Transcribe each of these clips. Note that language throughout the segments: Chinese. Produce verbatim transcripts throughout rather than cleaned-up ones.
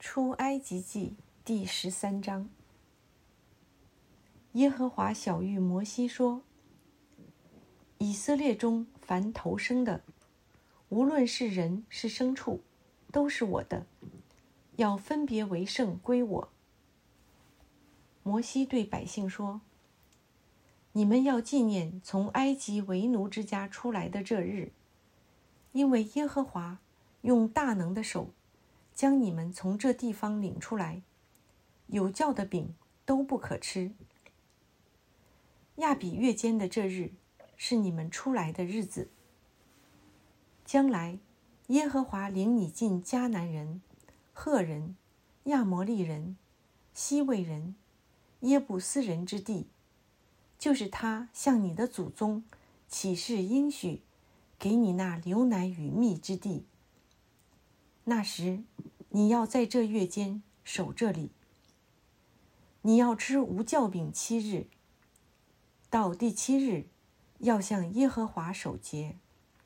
出埃及记第十三章。耶和华晓谕摩西说：以色列中凡头生的，无论是人是牲畜，都是我的，要分别为圣归我。摩西对百姓说：你们要纪念从埃及为奴之家出来的这日，因为耶和华用大能的手将你们从这地方领出来，有酵的饼都不可吃。亚比月间的这日是你们出来的日子。将来耶和华领你进迦南人、赫人、亚摩利人、西魏人、耶布斯人之地，就是他向你的祖宗起誓应许给你那流奶与蜜之地。那时你要在这月间守这里，你要吃无酵饼七日，到第七日要向耶和华守节。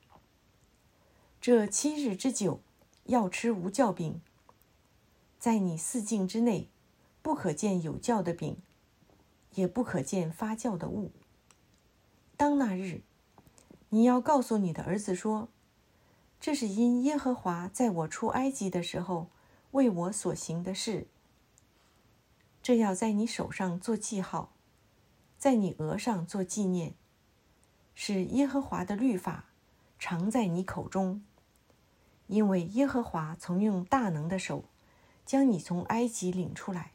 这七日之久要吃无酵饼，在你四境之内不可见有酵的饼，也不可见发酵的物。当那日，你要告诉你的儿子说：这是因耶和华在我出埃及的时候为我所行的事。这要在你手上做记号，在你额上做纪念，使耶和华的律法常在你口中。因为耶和华曾用大能的手将你从埃及领出来，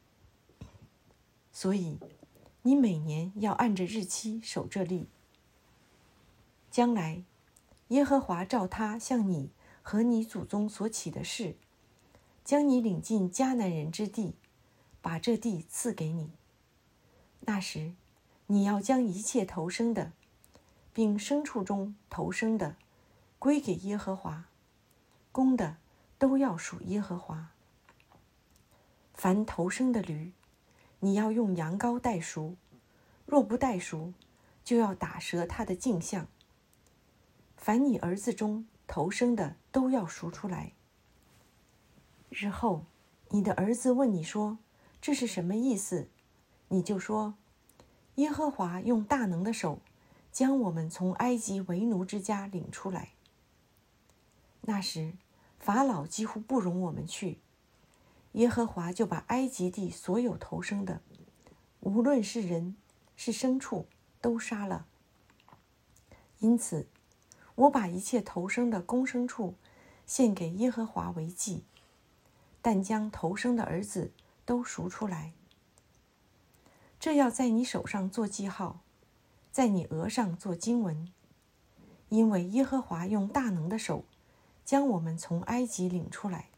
所以你每年要按着日期守这例。将来耶和华照他向你和你祖宗所起的誓，将你领进迦南人之地，把这地赐给你。那时你要将一切头生的，并牲畜中头生的归给耶和华，公的都要属耶和华。凡头生的驴，你要用羊羔代赎，若不代赎，就要打折它的颈项。凡你儿子中头生的都要赎出来。日后你的儿子问你说：这是什么意思？你就说：耶和华用大能的手将我们从埃及为奴之家领出来。那时法老几乎不容我们去，耶和华就把埃及地所有头生的，无论是人是牲畜，都杀了。因此我把一切头生的公牲畜献给耶和华为祭，但将头生的儿子都赎出来。这要在你手上做记号，在你额上做经文，因为耶和华用大能的手将我们从埃及领出来。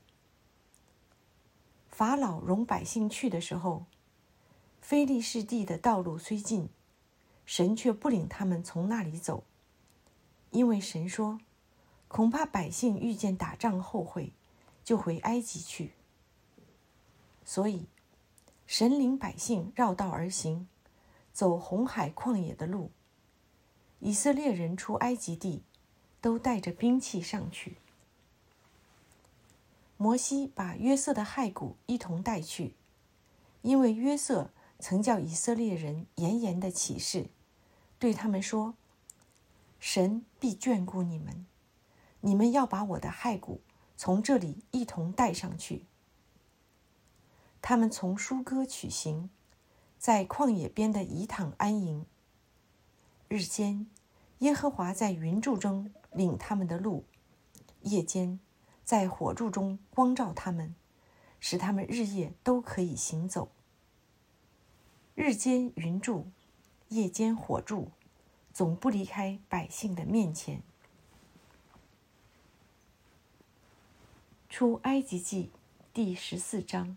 法老容百姓去的时候，非利士地的道路虽近，神却不领他们从那里走，因为神说：恐怕百姓遇见打仗后悔，就回埃及去。所以神领百姓绕道而行，走红海旷野的路。以色列人出埃及地，都带着兵器上去。摩西把约瑟的骸骨一同带去，因为约瑟曾叫以色列人严严的起誓，对他们说：神必眷顾你们，你们要把我的骸骨从这里一同带上去。他们从舒歌取行，在旷野边的以坦安营。日间耶和华在云柱中领他们的路，夜间在火柱中光照他们，使他们日夜都可以行走。日间云柱，夜间火柱，总不离开百姓的面前。出埃及记第十四章。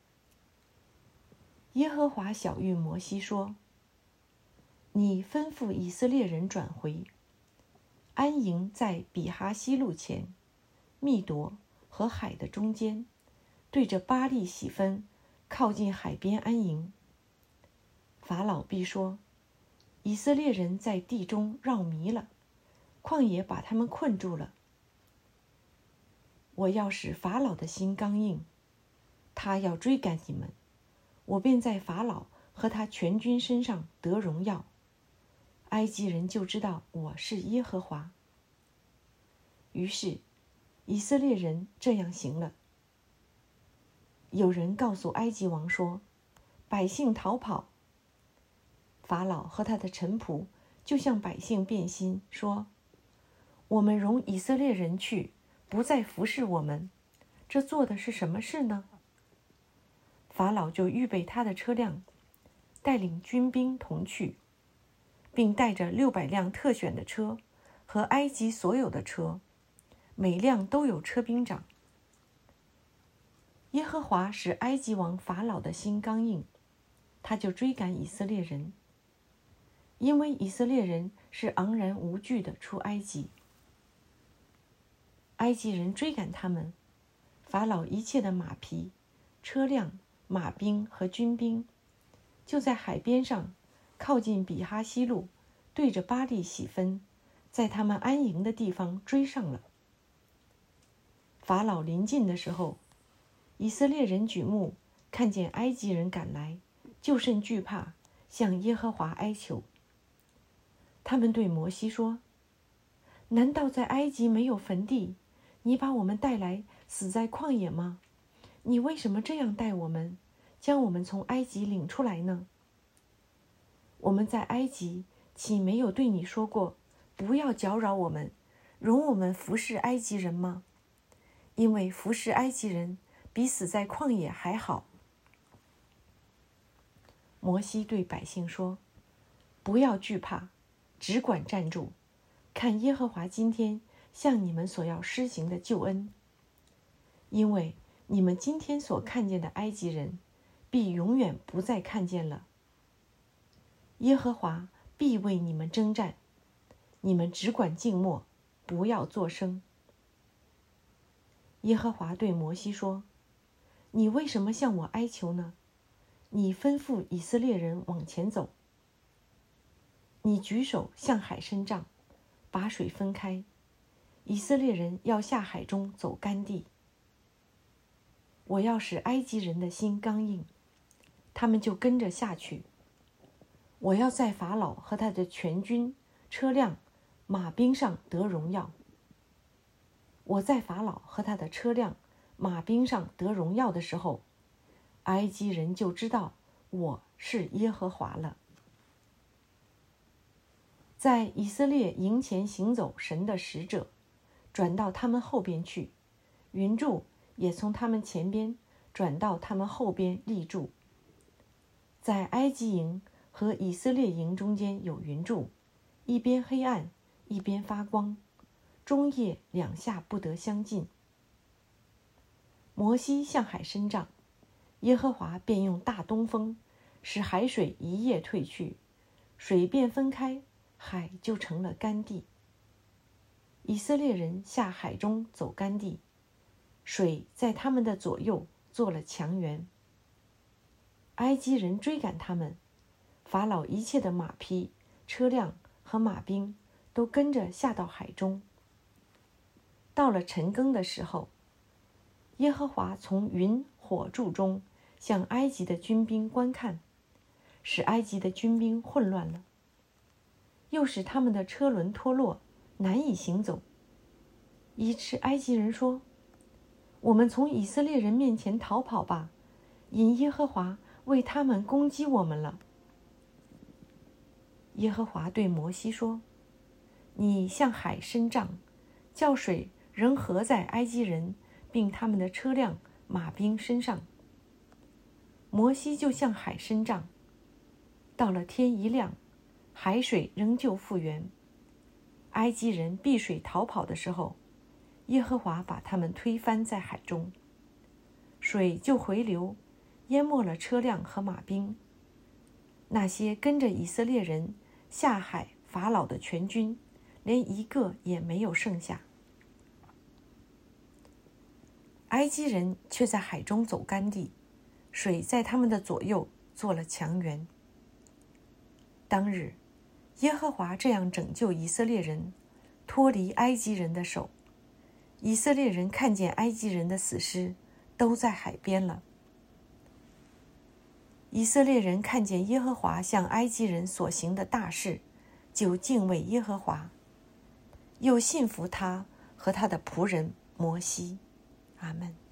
耶和华晓谕摩西说：你吩咐以色列人转回，安营在比哈西路前，密夺和海的中间，对着巴力喜分，靠近海边安营。法老必说：以色列人在地中绕迷了，旷野把他们困住了。我要使法老的心刚硬， 他要追赶你们，我便在法老和他全军身上得荣耀。埃及人就知道我是耶和华。”于是以色列人这样行了。有人告诉埃及王说：“百姓逃跑。”法老和他的臣仆就向百姓变心，说：“我们容以色列人去，不再服侍我们，这做的是什么事呢？”法老就预备他的车辆，带领军兵同去，并带着六百辆特选的车和埃及所有的车，每辆都有车兵长。耶和华使埃及王法老的心刚硬，他就追赶以色列人，因为以色列人是昂然无惧的出埃及。埃及人追赶他们，法老一切的马匹、车辆、马兵和军兵，就在海边上，靠近比哈西路，对着巴力喜分，在他们安营的地方追上了。法老临近的时候，以色列人举目看见埃及人赶来，就甚惧怕，向耶和华哀求。他们对摩西说：“难道在埃及没有坟地？你把我们带来死在旷野吗？你为什么这样待我们，将我们从埃及领出来呢？我们在埃及岂没有对你说过，不要搅扰我们，容我们服侍埃及人吗？因为服侍埃及人比死在旷野还好。”摩西对百姓说：“不要惧怕，只管站住，看耶和华今天向你们所要施行的救恩。因为你们今天所看见的埃及人，必永远不再看见了。耶和华必为你们征战，你们只管静默，不要作声。”耶和华对摩西说：“你为什么向我哀求呢？你吩咐以色列人往前走。你举手向海伸杖，把水分开，以色列人要下海中走干地。我要使埃及人的心刚硬，他们就跟着下去。我要在法老和他的全军、车辆、马兵上得荣耀。我在法老和他的车辆、马兵上得荣耀的时候，埃及人就知道我是耶和华了。”在以色列营前行走神的使者，转到他们后边去，云柱也从他们前边转到他们后边立住。在埃及营和以色列营中间有云柱，一边黑暗，一边发光，中夜两下不得相近。摩西向海伸杖，耶和华便用大东风，使海水一夜退去，水便分开，海就成了干地。以色列人下海中走干地，水在他们的左右做了墙垣。埃及人追赶他们，法老一切的马匹、车辆和马兵都跟着下到海中。到了晨更的时候，耶和华从云火柱中向埃及的军兵观看，使埃及的军兵混乱了，又使他们的车轮脱落，难以行走，以致埃及人说：“我们从以色列人面前逃跑吧，因耶和华为他们攻击我们了。”耶和华对摩西说：“你向海伸杖，叫水仍合在埃及人并他们的车辆、马兵身上。”摩西就向海伸杖，到了天一亮，海水仍旧复原。埃及人避水逃跑的时候，耶和华把他们推翻在海中，水就回流，淹没了车辆和马兵。那些跟着以色列人下海法老的全军，连一个也没有剩下。埃及人却在海中走干地，水在他们的左右做了墙垣。当日，耶和华这样拯救以色列人，脱离埃及人的手。以色列人看见埃及人的死尸都在海边了。 以色列人看见耶和华向埃及人所行的大事，就敬畏耶和华，又信服他和他的仆人摩西。阿们。